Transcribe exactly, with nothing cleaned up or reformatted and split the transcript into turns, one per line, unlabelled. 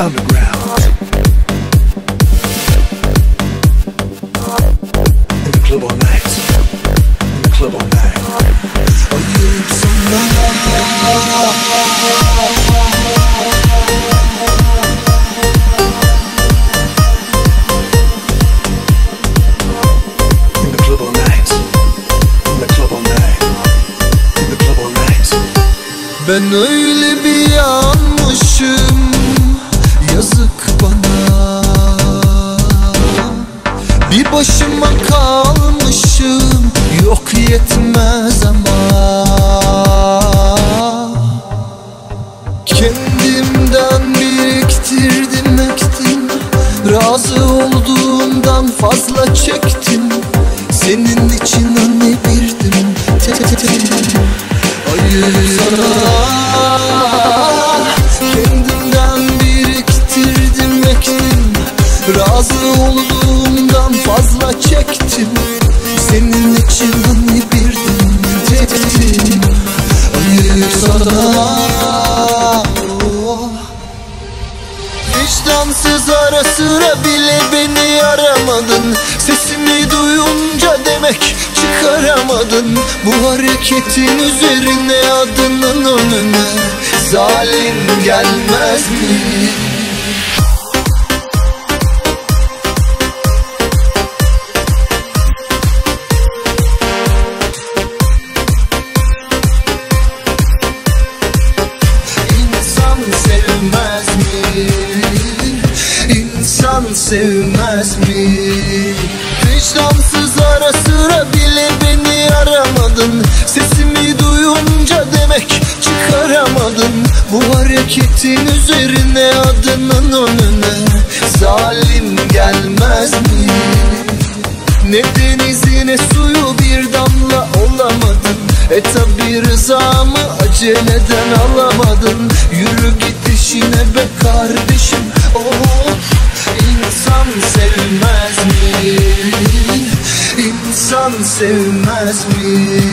underground. In the club all night. In the club all night. Are you in the club all night. In the club all night. In the club all night.
Ben öyle bir yanmışım, yazık bana. Bir başıma kalmışım, yok yetmez ama. Kendimden biriktirdim, ektim. Razı olduğumdan fazla çektim. Senin için anne birdim, tektim. Hayır sana. Kendimden biriktirdim, ektim. Razı olduğumdan fazla çektim. Senin için anne birdim, tektim. Hayır sana. Vicdansız ara sıra bile beni aramadın. Sesimi duyunca demek çıkaramadın. Bu hareketin üzerine adının önüne zalim gelmez mi? İnsan sevmez mi? İnsan sevmez mi? Vicdansız ara sıra bile beni aramadın. Sesimi duyunca demek çıkaramadın. Bu hareketin üzerine adının önüne zalim gelmez mi? Ne denizi ne suyu bir damla olamadın. E tabi rızamı aceleden alamadın. Yürü git işine be kardeşim. Oh, insan sevmez mi? İnsan sevmez mi?